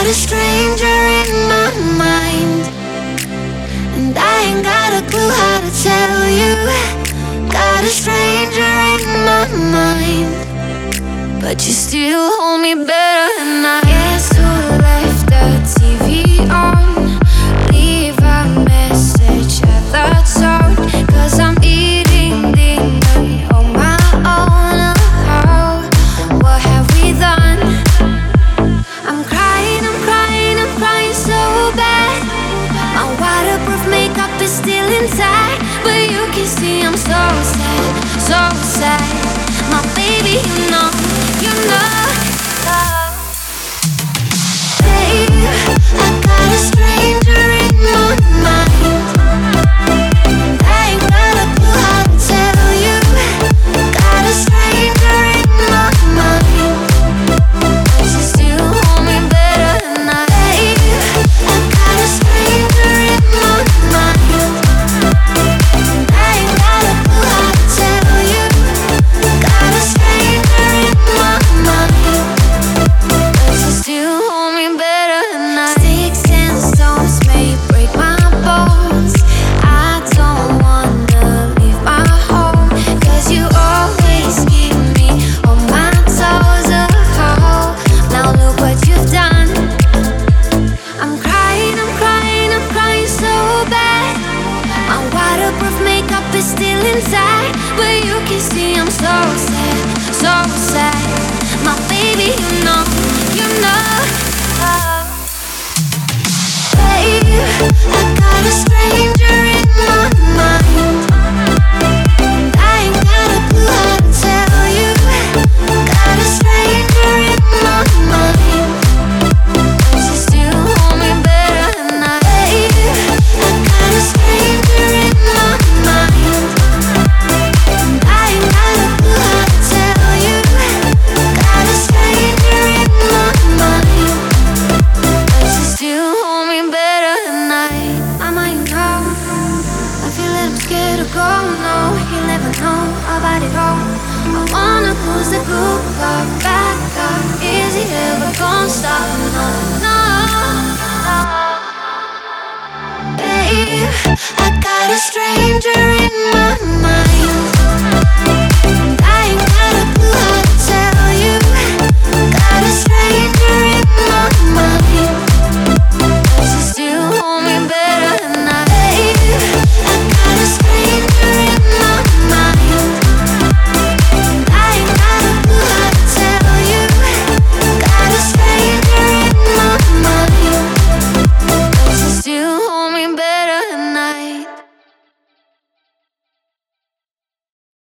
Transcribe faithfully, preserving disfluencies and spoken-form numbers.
got a stranger in my mind, and I ain't got a clue how to tell you. Got a stranger in my mind, but you still hold me better than I. Guess who left the T V on? Leave a message at the tone, 'cause I'm eating dinner on my own. Oh, what have we done? I'm crying, I'm crying, I'm crying so bad. My waterproof makeup is still inside, but you can see I'm so sad, so sad. My baby, you know, you know, oh. Babe, I got a stranger in my mind, I ain't got a clue how to tell you. Got a stranger in my mind, but you still hold me better than I. Babe, I got a stranger in my mind, I ain't got a clue how to tell you. Got a stranger in my mind, but you still hold me better than I. Sticks and stones may break my bones, I don't wanna leave my home, 'cause you always keep me on my toes. Oh, now look what you've done. I'm crying, I'm crying, I'm crying so bad. My waterproof makeup is still inside, but you can see I'm so sad, so sad. My baby, you know, you know, oh. Babe, I got a stranger in my mind, I ain't got a clue how to tell you. Got a stranger in my mind, but you still hold me better than I. Babe, I got a stranger in my mind, I ain't got a clue how to tell you. Got a stranger in my mind, but you still hold me better than I. I might know, I feel that I'm scared to go. No, you never know about it all. I wanna lose the good love back up. Is it ever gonna stop? No, no, no. Babe, I got a stranger in my